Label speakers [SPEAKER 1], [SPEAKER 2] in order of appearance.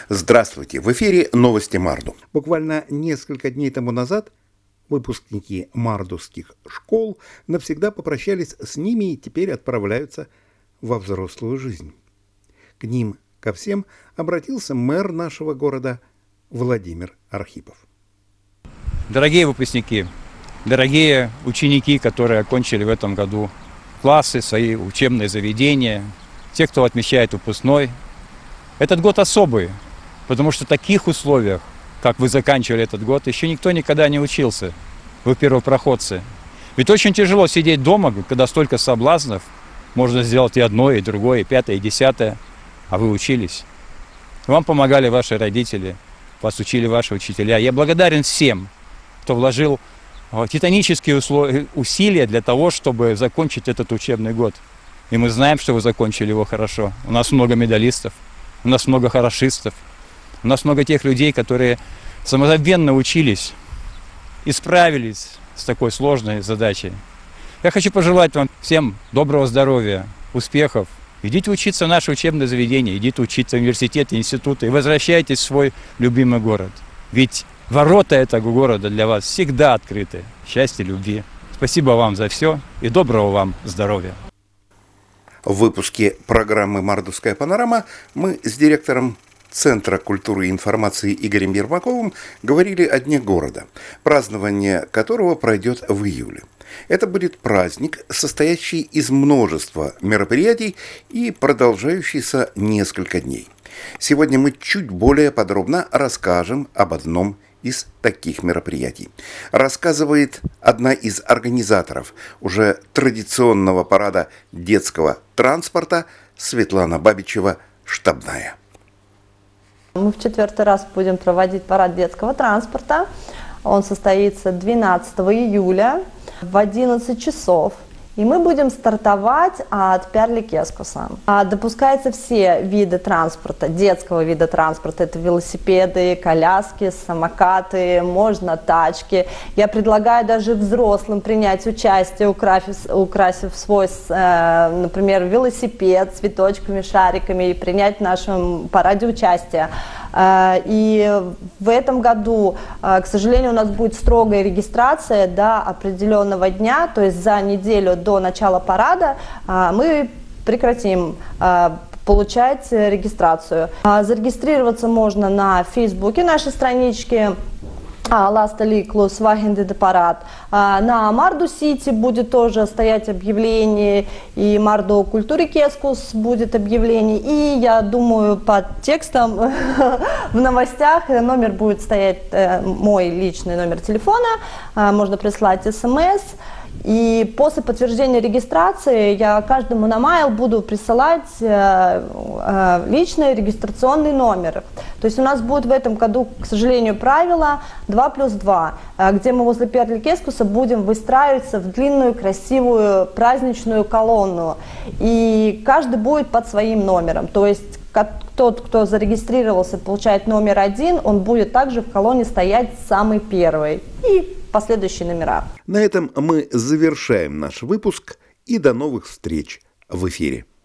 [SPEAKER 1] Здравствуйте! В эфире новости Марду. Буквально несколько дней тому назад выпускники мардовских школ навсегда попрощались с ними и теперь отправляются во взрослую жизнь. К ним, ко всем, обратился мэр нашего города Владимир Архипов.
[SPEAKER 2] Дорогие выпускники, дорогие ученики, которые окончили в этом году классы, свои учебные заведения, те, кто отмечает выпускной, этот год особый, потому что в таких условиях, как вы заканчивали этот год, еще никто никогда не учился. Вы первопроходцы. Ведь очень тяжело сидеть дома, когда столько соблазнов. Можно сделать и одно, и другое, и пятое, и десятое. А вы учились. Вам помогали ваши родители, вас учили ваши учителя. Я благодарен всем, кто вложил титанические усилия для того, чтобы закончить этот учебный год. И мы знаем, что вы закончили его хорошо. У нас много медалистов, у нас много хорошистов, у нас много тех людей, которые самозабвенно учились и справились с такой сложной задачей. Я хочу пожелать вам всем доброго здоровья, успехов. Идите учиться в наше учебное заведение, идите учиться в университеты, институты и возвращайтесь в свой любимый город. Ведь ворота этого города для вас всегда открыты. Счастья, любви. Спасибо вам за все и доброго вам здоровья.
[SPEAKER 1] В выпуске программы «Мардовская панорама» мы с директором Центра культуры и информации Игорем Ермаковым говорили о Дне города, празднование которого пройдет в июле. Это будет праздник, состоящий из множества мероприятий и продолжающийся несколько дней. Сегодня мы чуть более подробно расскажем об одном из таких мероприятий. Рассказывает одна из организаторов уже традиционного парада детского транспорта Светлана Бабичева, штабная.
[SPEAKER 3] Мы в 4-й раз будем проводить парад детского транспорта. Он состоится 12 июля в 11 часов. И мы будем стартовать от Пярликескуса. Допускаются все виды транспорта, детского вида транспорта. Это велосипеды, коляски, самокаты, можно тачки. Я предлагаю даже взрослым принять участие, украсив свой, например, велосипед цветочками, шариками и принять в нашем параде участие. И в этом году, к сожалению, у нас будет строгая регистрация до определенного дня, то есть за неделю до начала парада мы прекратим получать регистрацию. Зарегистрироваться можно на Фейсбуке нашей странички Ласта Ликлус Вагенде парад. На Марду Сити будет тоже стоять объявление, и Марду Культуре Кескус будет объявление. И я думаю, под текстом в новостях номер будет стоять, мой личный номер телефона, можно прислать смс. И после подтверждения регистрации я каждому на mail буду присылать личный регистрационный номер. То есть у нас будет в этом году, к сожалению, правило 2+2, где мы возле Пярликескуса будем выстраиваться в длинную, красивую, праздничную колонну. И каждый будет под своим номером. То есть тот, кто зарегистрировался, получает номер 1, он будет также в колонне стоять самый первый. И последующие номера.
[SPEAKER 1] На этом мы завершаем наш выпуск и до новых встреч в эфире.